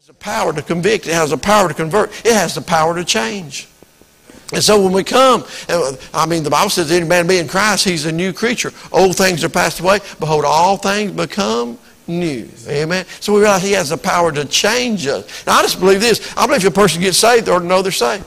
the power to convict. It has the power to convert. It has the power to change. And so when we come, the Bible says, any man be in Christ, he's a new creature. Old things are passed away. Behold, all things become new. Amen. So we realize he has the power to change us. Now I just believe this. I believe if a person gets saved, they ought to know they're saved.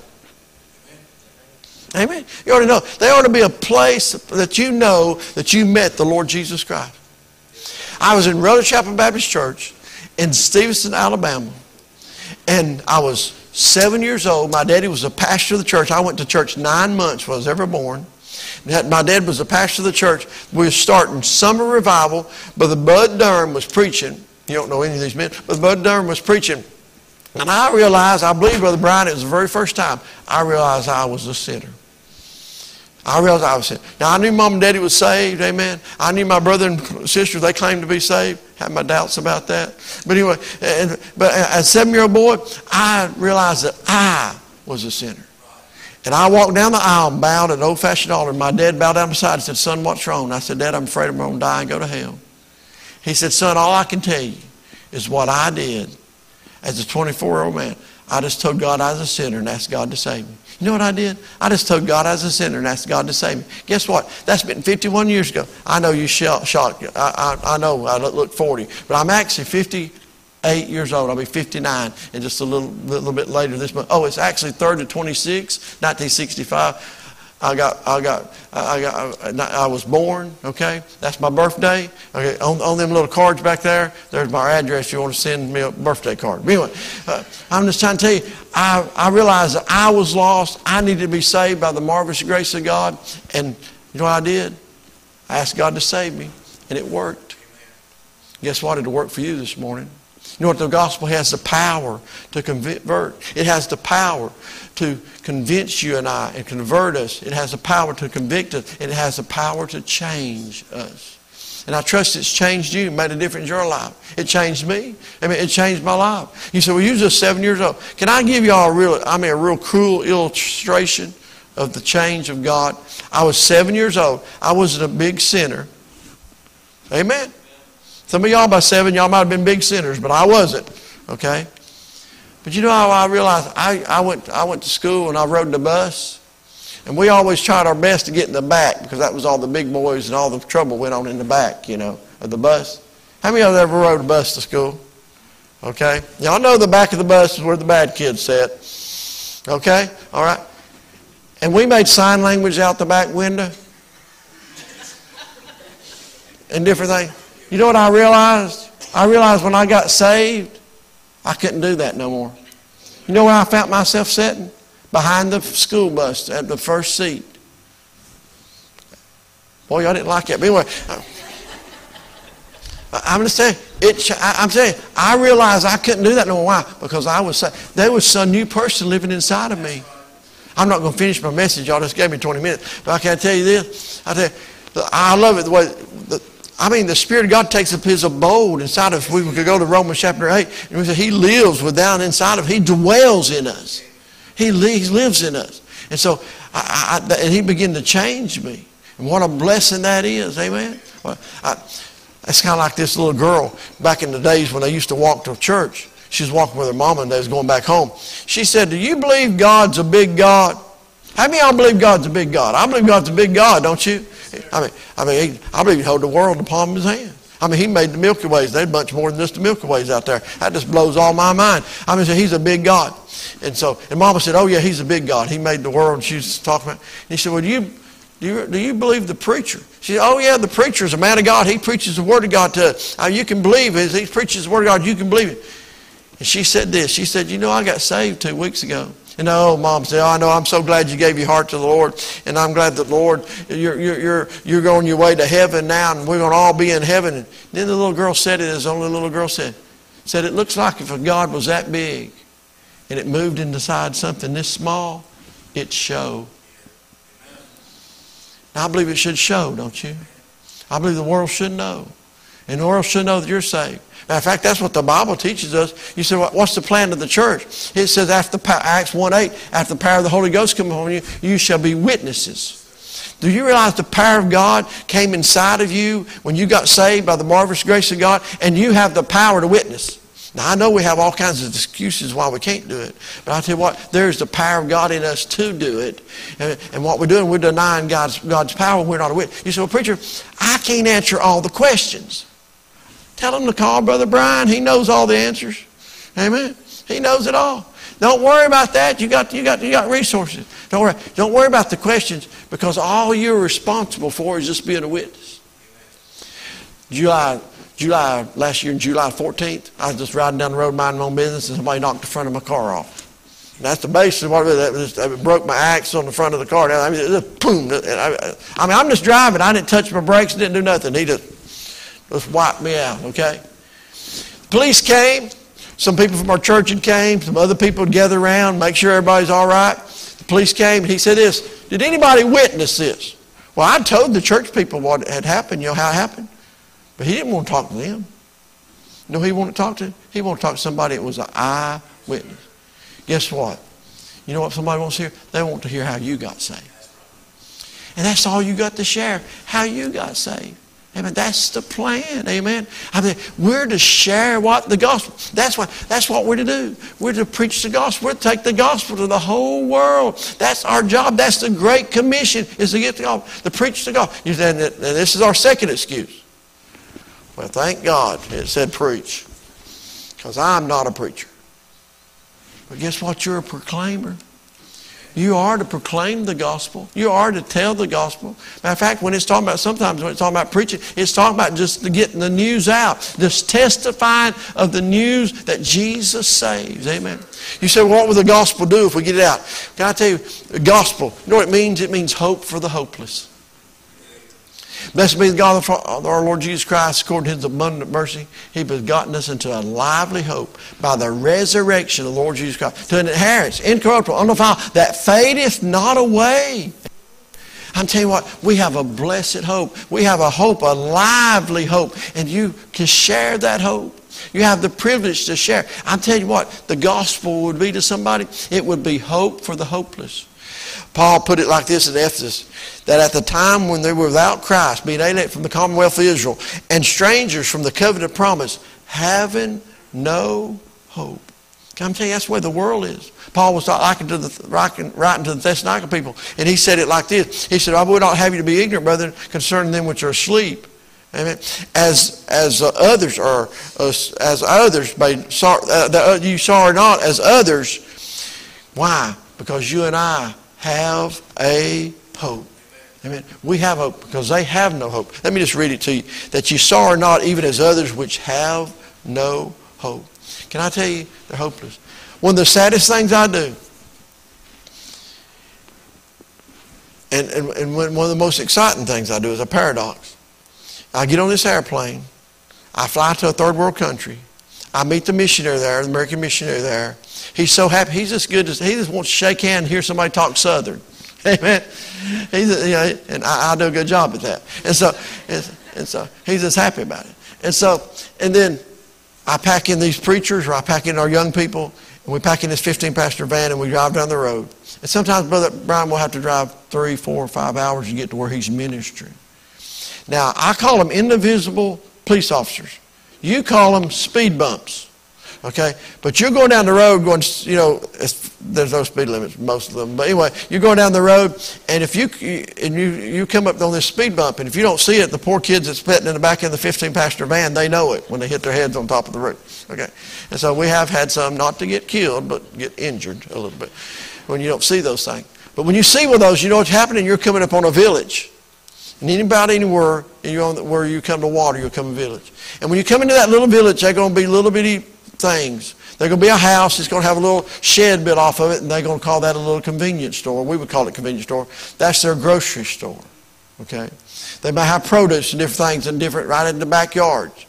Amen. You ought to know. There ought to be a place that you know that you met the Lord Jesus Christ. I was in Rhoda Chapel Baptist Church in Stevenson, Alabama. And I was 7 years old. My daddy was a pastor of the church. I went to church 9 months when I was ever born. My dad was a pastor of the church. We were starting summer revival. Brother Bud Durham was preaching. You don't know any of these men. But Bud Durham was preaching. And I realized, I believe, Brother Brian, it was the very first time I realized I was a sinner. I realized I was a sinner. Now, I knew Mom and Daddy was saved, amen. I knew my brother and sister, they claimed to be saved. Had my doubts about that. But anyway, but as a 7-year-old boy, I realized that I was a sinner. And I walked down the aisle and bowed at an old-fashioned altar. My dad bowed down beside and said, son, what's wrong? And I said, Dad, I'm afraid I'm going to die and go to hell. He said, son, all I can tell you is what I did as a 24-year-old man. I just told God I was a sinner and asked God to save me. You know what I did? I just told God I was a sinner and asked God to save me. Guess what? That's been 51 years ago. I know you shocked. I know I look 40. But I'm actually 58 years old. I'll be 59 in just a little bit later this month. Oh, it's actually 3rd to 26, 1965. I was born, okay? That's my birthday. Okay, on them little cards back there, there's my address if you want to send me a birthday card. But anyway, I'm just trying to tell you, I realized that I was lost. I needed to be saved by the marvelous grace of God. And you know what I did? I asked God to save me, and it worked. Guess what? It'll work for you this morning. You know what? The gospel has the power to convert. It has the power to convince you and I and convert us. It has the power to convict us. And it has the power to change us. And I trust it's changed you, made a difference in your life. It changed me. It changed my life. You say, well, you're just 7 years old. Can I give y'all a real cool illustration of the change of God? I was 7 years old. I wasn't a big sinner. Amen. Some of y'all by 7, y'all might have been big sinners, but I wasn't. Okay? But you know how I realized? I went to school and I rode the bus. And we always tried our best to get in the back because that was all the big boys and all the trouble went on in the back, of the bus. How many of you ever rode a bus to school? Okay? Y'all know the back of the bus is where the bad kids sit. Okay? All right? And we made sign language out the back window. And different things. You know what I realized? I realized when I got saved, I couldn't do that no more. You know where I found myself sitting? Behind the school bus at the first seat. Boy, y'all didn't like that. But anyway, I'm just saying, I'm saying, I realized I couldn't do that no more. Why? Because I was saved. There was some new person living inside of me. I'm not going to finish my message. Y'all just gave me 20 minutes. But I can tell you this. I love it the way... the Spirit of God takes up His abode inside of us. We could go to Romans chapter 8, and we say He lives down inside of us. He dwells in us. He lives in us. And so, and He began to change me. And what a blessing that is, amen? It's kind of like this little girl back in the days when they used to walk to church. She was walking with her mama and they was going back home. She said, do you believe God's a big God? How many of y'all believe God's a big God? I believe God's a big God, don't you? I believe He held the world in the palm of His hand. He made the Milky Ways. There's much more than just the Milky Ways out there. That just blows all my mind. He's a big God. And Mama said, oh yeah, He's a big God. He made the world. And she was talking about it. And he said, well, do you believe the preacher? She said, oh yeah, the preacher is a man of God. He preaches the Word of God to us. You can believe it. He preaches the Word of God. You can believe it. And she said this. She said, I got saved 2 weeks ago. And Mom said, I know, I'm so glad you gave your heart to the Lord. And I'm glad that, Lord, you're on your way to heaven now, and we're going to all be in heaven. And then the little girl said it, as only the little girl said, it looks like if a God was that big and it moved inside something this small, it'd show. Now, I believe it should show, don't you? I believe the world should know. And the world should know that you're saved. Matter of fact, that's what the Bible teaches us. You say, what's the plan of the church? It says, after Acts 1:8, after the power of the Holy Ghost comes upon you, you shall be witnesses. Do you realize the power of God came inside of you when you got saved by the marvelous grace of God? And you have the power to witness. Now, I know we have all kinds of excuses why we can't do it. But I tell you what, there's the power of God in us to do it. And what we're doing, we're denying God's power when we're not a witness. You say, well, preacher, I can't answer all the questions. Tell them to call Brother Brian. He knows all the answers. Amen. He knows it all. Don't worry about that. You got resources. Don't worry about the questions, because all you're responsible for is just being a witness. July last year, July 14th, I was just riding down the road minding my own business, and somebody knocked the front of my car off. And that's the basis of what it is. It broke my axle on the front of the car. I mean, it just, boom. I'm just driving. I didn't touch my brakes, didn't do nothing. He just wiped me out, okay? Police came. Some people from our church had came. Some other people had gathered around, make sure everybody's all right. The police came, and he said this, did anybody witness this? Well, I told the church people what had happened, how it happened. But he didn't want to talk to them. You know who he wanted to talk to? He wanted to talk to somebody that was an eyewitness. Guess what? You know what somebody wants to hear? They want to hear how you got saved. And that's all you got to share, how you got saved. Amen. That's the plan. Amen. I mean, we're to share what the gospel. That's what we're to do. We're to preach the gospel. We're to take the gospel to the whole world. That's our job. That's the Great Commission, is to get the gospel, to preach the gospel. You said, and this is our second excuse. Well, thank God it said preach, because I'm not a preacher. But guess what? You're a proclaimer. You are to proclaim the gospel. You are to tell the gospel. Matter of fact, when it's talking about, sometimes when it's talking about preaching, it's talking about just getting the news out. Just testifying of the news that Jesus saves. Amen. You say, well, what will the gospel do if we get it out? Can I tell you, the gospel, you know what it means? It means hope for the hopeless. Blessed be the God of our Lord Jesus Christ, according to His abundant mercy. He has gotten us into a lively hope by the resurrection of the Lord Jesus Christ, to an inheritance, incorruptible, undefiled, that fadeth not away. I'm telling you what, we have a blessed hope. We have a hope, a lively hope, and you can share that hope. You have the privilege to share. I'm telling you what, the gospel would be to somebody, it would be hope for the hopeless. Paul put it like this in Ephesus, that at the time when they were without Christ, being alienated from the commonwealth of Israel, and strangers from the covenant promise, having no hope. Can I tell you, that's the way the world is. Paul was writing to the Thessalonica people, and he said it like this. He said, I would not have you to be ignorant, brethren, concerning them which are asleep. Amen. As others are, as others, you sorrow not as others. Why? Because you and I have a hope. Amen. We have hope because they have no hope. Let me just read it to you. That you sorrow not even as others which have no hope. Can I tell you, they're hopeless. One of the saddest things I do, and one of the most exciting things I do, is a paradox. I get on this airplane. I fly to a third world country. I meet the missionary there, the American missionary there. He's so happy. He's just good. He just wants to shake hands and hear somebody talk Southern. Amen. And I do a good job at that. And so he's just happy about it. And then I pack in these preachers, or I pack in our young people, and we pack in this 15-passenger van, and we drive down the road. And sometimes Brother Brian will have to drive 3, 4, 5 hours to get to where he's ministering. Now, I call them indivisible police officers. You call them speed bumps, okay? But you're going down the road going, there's no speed limits, most of them. But anyway, you're going down the road, and if you come up on this speed bump, and if you don't see it, the poor kids that's sitting in the back of the 15-passenger van, they know it when they hit their heads on top of the roof, okay? And so we have had some, not to get killed, but get injured a little bit when you don't see those things. But when you see one of those, you know what's happening? You're coming up on a village. And anywhere where you come to water, you'll come to a village. And when you come into that little village, they're going to be little bitty things. They're going to be a house. It's going to have a little shed built off of it, and they're going to call that a little convenience store. We would call it a convenience store. That's their grocery store. Okay, they might have produce and different things right in the backyards.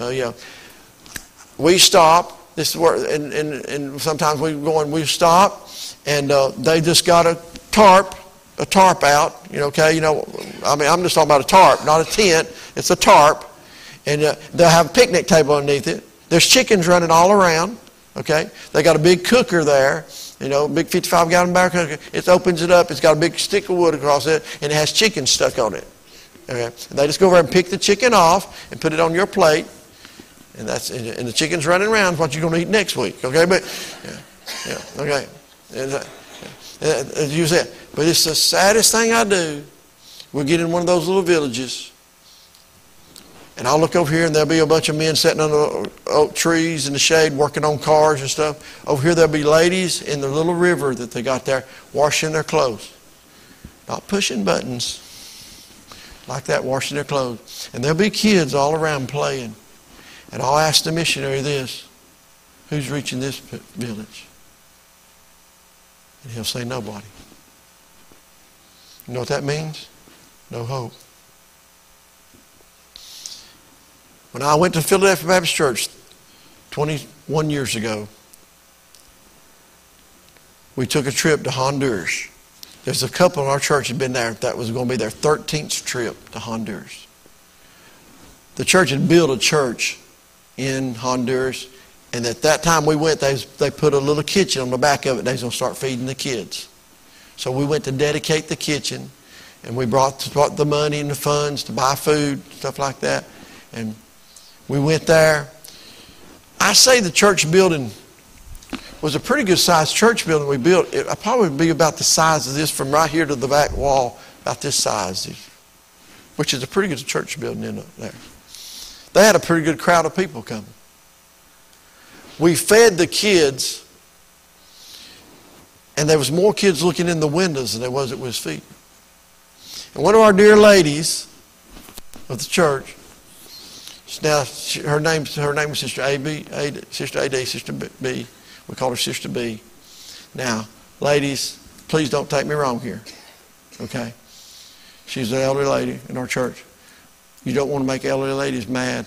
We stop. This is where, and sometimes we stop, and they just got a tarp out, I'm just talking about a tarp, not a tent. It's a tarp, and they'll have a picnic table underneath it. There's chickens running all around, okay? They got a big cooker there, big 55-gallon barrel cooker. It opens it up. It's got a big stick of wood across it, and it has chicken stuck on it. Okay? And they just go over and pick the chicken off and put it on your plate, And the chicken's running around what you're going to eat next week. Okay, but okay. As you said, but it's the saddest thing I do. We'll get in one of those little villages, and I'll look over here, and there'll be a bunch of men sitting under oak trees in the shade working on cars and stuff. Over here, there'll be ladies in the little river that they got there washing their clothes. Not pushing buttons like that, washing their clothes. And there'll be kids all around playing. And I'll ask the missionary this, who's reaching this village? And he'll say, nobody. You know what that means? No hope. When I went to Philadelphia Baptist Church 21 years ago, we took a trip to Honduras. There's a couple in our church had been there. That was going to be their 13th trip to Honduras. The church had built a church in Honduras, and at that time we went, they put a little kitchen on the back of it. They was going to start feeding the kids. So we went to dedicate the kitchen, and we brought the money and the funds to buy food, stuff like that. And we went there. I say the church building was a pretty good sized church building we built. It'd probably be about the size of this from right here to the back wall, about this size, which is a pretty good church building in there. They had a pretty good crowd of people coming. We fed the kids, and there was more kids looking in the windows than there was at his feet. And one of our dear ladies of the church, now her name was Sister A.B., Sister A.D., Sister B. We call her Sister B. Now, ladies, please don't take me wrong here, okay? She's an elderly lady in our church. You don't want to make elderly ladies mad.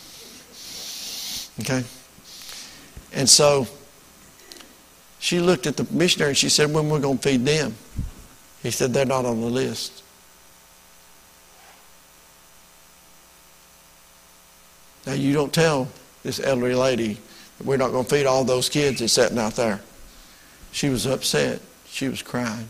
Okay? And so she looked at the missionary and she said, when we're going to feed them? He said, they're not on the list. Now you don't tell this elderly lady that we're not going to feed all those kids that's sitting out there. She was upset. She was crying.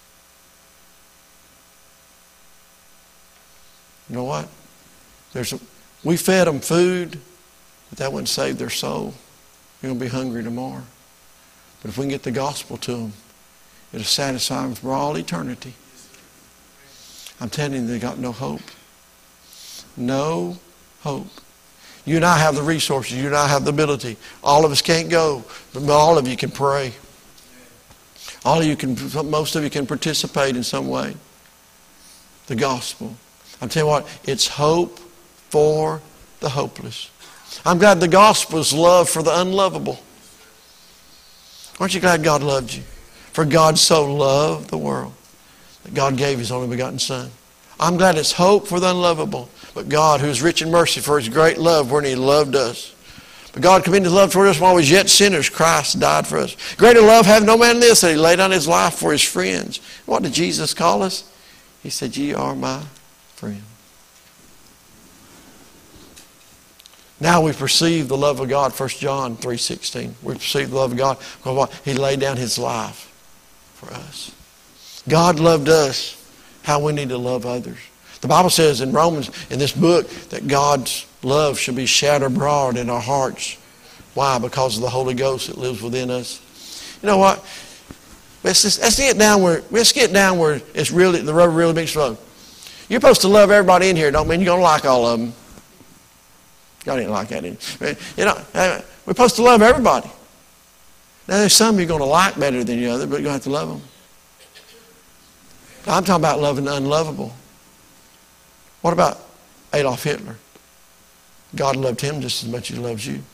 You know what? We fed them food, but that wouldn't save their soul. They're going to be hungry tomorrow. But if we can get the gospel to them, it'll satisfy them for all eternity. I'm telling you, they got no hope. No hope. You and I have the resources. You and I have the ability. All of us can't go, but all of you can pray. All of you can, most of you can participate in some way. The gospel. I'm telling you what, it's hope for the hopeless. I'm glad the gospel is love for the unlovable. Aren't you glad God loved you? For God so loved the world that God gave His only begotten Son. I'm glad it's hope for the unlovable. But God, who is rich in mercy for His great love when He loved us. But God commended His love toward us while we was yet sinners. Christ died for us. Greater love have no man than this, that He laid down His life for His friends. What did Jesus call us? He said, ye are my friend. Now we perceive the love of God. 1 John 3:16. We perceive the love of God because what? He laid down His life for us. God loved us. How we need to love others. The Bible says in Romans, in this book, that God's love should be shattered abroad in our hearts. Why? Because of the Holy Ghost that lives within us. You know what? Let's get down where it's really the rubber really meets the road. You're supposed to love everybody in here. Don't mean you're going to like all of them. God didn't like that, did He? You know, we're supposed to love everybody. Now there's some you're going to like better than the other, but you're going to have to love them. I'm talking about loving the unlovable. What about Adolf Hitler? God loved him just as much as He loves you.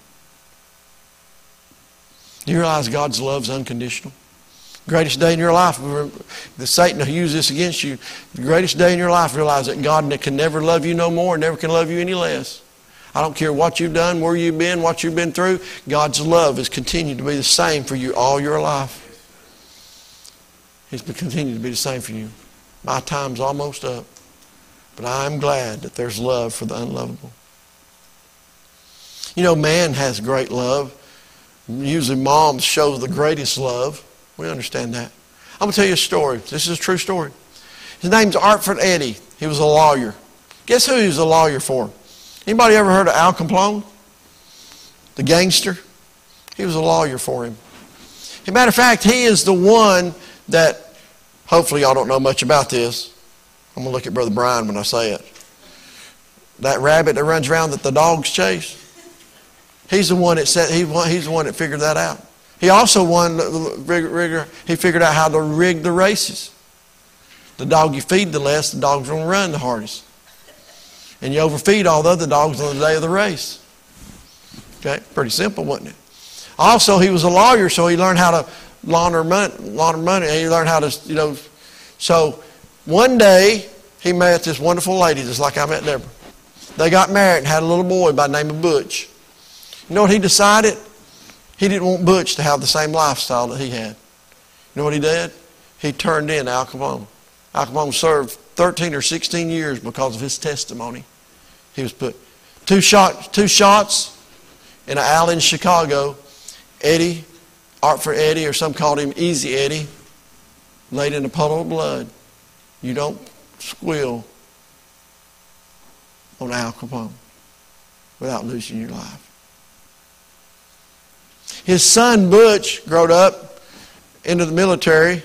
Do you realize God's love is unconditional? The greatest day in your life, the Satan will use this against you. The greatest day in your life, realize that God can never love you no more, never can love you any less. I don't care what you've done, where you've been, what you've been through. God's love has continued to be the same for you all your life. He's continued to be the same for you. My time's almost up. But I'm glad that there's love for the unlovable. You know, man has great love. Usually moms show the greatest love. We understand that. I'm going to tell you a story. This is a true story. His name's Artford Eddy. He was a lawyer. Guess who he was a lawyer for? Anybody ever heard of Al Capone? the gangster, he was a lawyer for him. As a matter of fact, he is the one that, hopefully y'all don't know much about this. I'm going to look at Brother Brian when I say it. That rabbit that runs around that the dogs chase, he's the one that he's the one that figured that out. He also he figured out how to rig the races. The dog you feed the less, the dog's going to run the hardest. And you overfeed all the other dogs on the day of the race. Okay, pretty simple, wasn't it? Also, he was a lawyer, so he learned how to launder money. He learned how to, So one day, he met this wonderful lady, just like I met Deborah. They got married and had a little boy by the name of Butch. You know what he decided? He didn't want Butch to have the same lifestyle that he had. You know what he did? He turned in Al Capone. Al Capone served 13 or 16 years because of his testimony. He was put two shots in an alley in Chicago. Eddie, Art for Eddie, or some called him Easy Eddie, laid in a puddle of blood. You don't squeal on Al Capone without losing your life. His son Butch growed up into the military.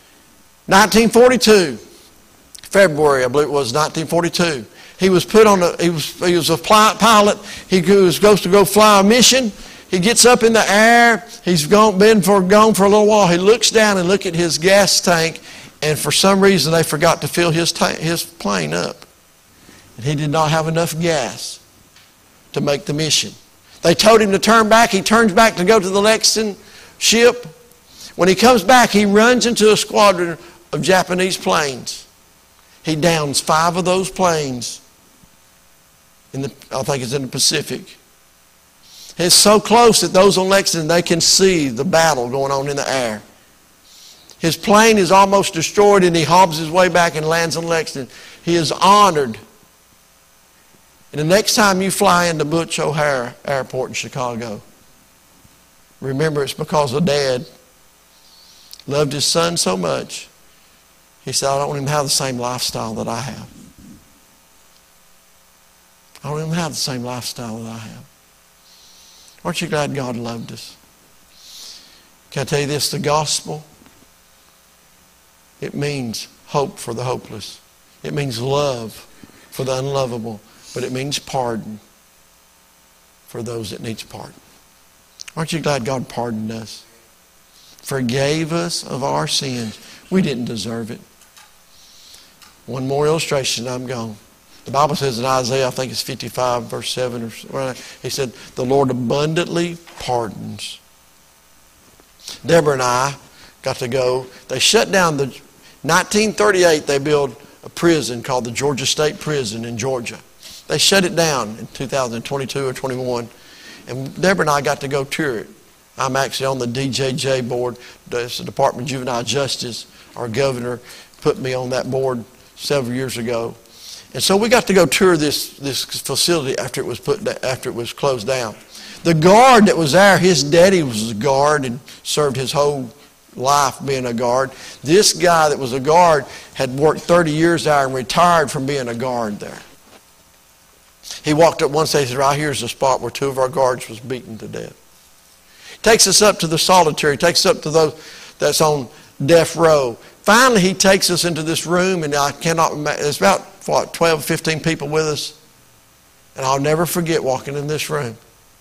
1942, February, I believe it was 1942. He was put on he was a pilot. He was supposed to go fly a mission. He gets up in the air. He's gone for a little while. He looks down and look at his gas tank, and for some reason they forgot to fill his plane up. And he did not have enough gas to make the mission. They told him to turn back. He turns back to go to the Lexington ship. When he comes back, he runs into a squadron of Japanese planes. He downs 5 of those planes. I think it's in the Pacific. It's so close that those on Lexington, they can see the battle going on in the air. His plane is almost destroyed, and he hobbles his way back and lands on Lexington. He is honored. And the next time you fly into Butch O'Hare Airport in Chicago, remember it's because the dad loved his son so much. He said, I don't want him to have the same lifestyle that I have. I don't even have the same lifestyle that I have. Aren't you glad God loved us? Can I tell you this? The gospel, it means hope for the hopeless. It means love for the unlovable. But it means pardon for those that needs pardon. Aren't you glad God pardoned us? Forgave us of our sins. We didn't deserve it. One more illustration, I'm gone. The Bible says in Isaiah, I think it's 55, verse 7, he said, the Lord abundantly pardons. Deborah and I got to go. They shut down 1938, they built a prison called the Georgia State Prison in Georgia. They shut it down in 2022 or 21. And Deborah and I got to go tour it. I'm actually on the DJJ board. That's the Department of Juvenile Justice. Our governor put me on that board several years ago. And so we got to go tour this facility after it was closed down. The guard that was there, his daddy was a guard and served his whole life being a guard. This guy that was a guard had worked 30 years there and retired from being a guard there. He walked up one day and said, right here's the spot where 2 of our guards was beaten to death. Takes us up to the solitary, takes us up to those that's on death row. Finally, he takes us into this room, and I cannot imagine, there's about, 12, 15 people with us. And I'll never forget walking in this room.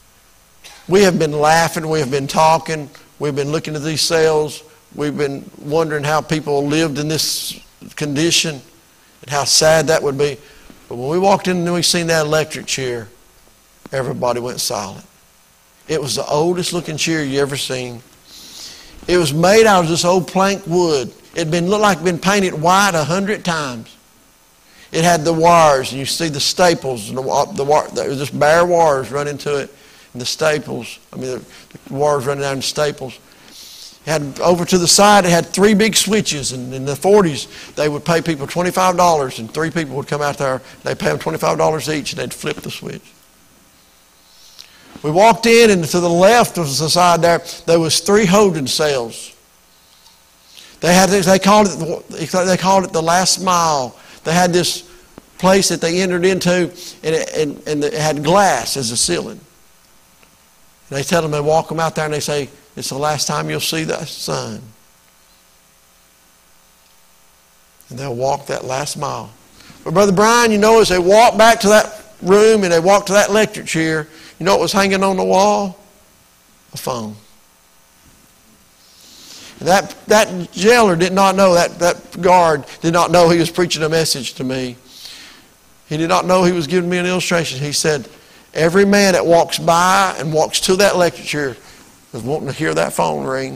We have been laughing, we have been talking, we've been looking at these cells, we've been wondering how people lived in this condition and how sad that would be. But when we walked in and we seen that electric chair, everybody went silent. It was the oldest looking chair you ever seen. It was made out of this old plank wood. It looked like it had been painted white 100 times. It had the wires, and you see the staples, and there was just bare wires running to it, and the staples, the wires running down the staples. It had over to the side, it had 3 big switches, and in the 40s, they would pay people $25, and 3 people would come out there, they'd pay them $25 each, and they'd flip the switch. We walked in, and to the left of the side there was 3 holding cells. They called it the last mile. They had this place that they entered into, and it had glass as a ceiling. And they tell them, they walk them out there and they say, it's the last time you'll see that sun. And they'll walk that last mile. But Brother Brian, you know, as they walk back to that room and they walk to that electric chair, you know what was hanging on the wall? A phone. And that jailer did not know, that guard did not know he was preaching a message to me. He did not know he was giving me an illustration. He said, every man that walks by and walks to that electric chair is wanting to hear that phone ring.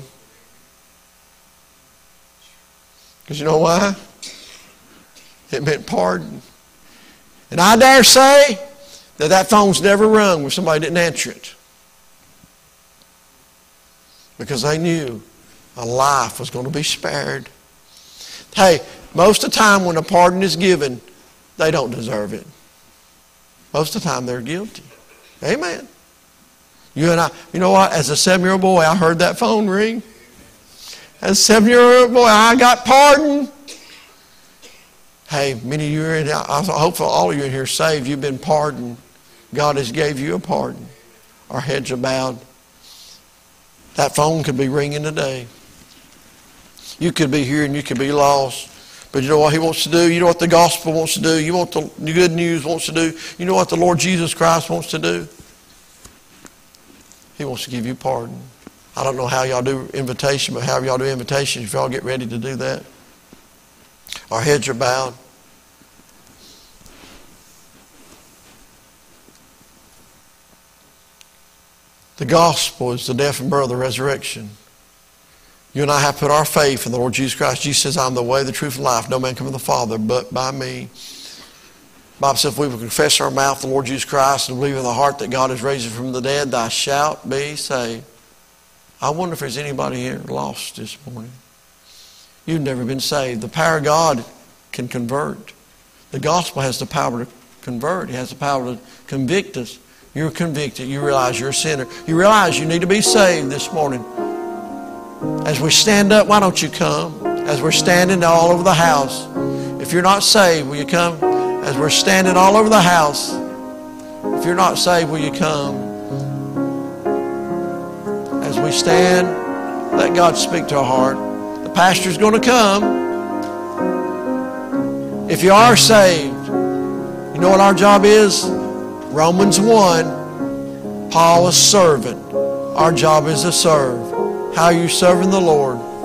Because you know why? It meant pardon. And I dare say that phone's never rung when somebody didn't answer it. Because they knew a life was going to be spared. Hey, most of the time when a pardon is given, they don't deserve it. Most of the time they're guilty. Amen. You and I, you know what? As a 7-year-old boy, I heard that phone ring. As a 7-year-old boy, I got pardoned. Hey, many of you are in, I hope all of you in here are saved. You've been pardoned. God has gave you a pardon. Our heads are bowed. That phone could be ringing today. You could be here and you could be lost. But you know what He wants to do? You know what the gospel wants to do? You know what the good news wants to do? You know what the Lord Jesus Christ wants to do? He wants to give you pardon. I don't know how y'all do invitation, but however y'all do invitation, if y'all get ready to do that. Our heads are bowed. The gospel is the death and burial, the resurrection. You and I have put our faith in the Lord Jesus Christ. Jesus says, I'm the way, the truth, and life. No man come to the Father but by me. The Bible says, if we will confess our mouth the Lord Jesus Christ and believe in the heart that God has raised him from the dead, thou shalt be saved. I wonder if there's anybody here lost this morning. You've never been saved. The power of God can convert. The gospel has the power to convert. It has the power to convict us. You're convicted. You realize you're a sinner. You realize you need to be saved this morning. As we stand up, why don't you come? As we're standing all over the house. If you're not saved, will you come? As we're standing all over the house. If you're not saved, will you come? As we stand, let God speak to our heart. The pastor's going to come. If you are saved, you know what our job is? Romans 1, Paul, a servant. Our job is to serve. How are you serving the Lord?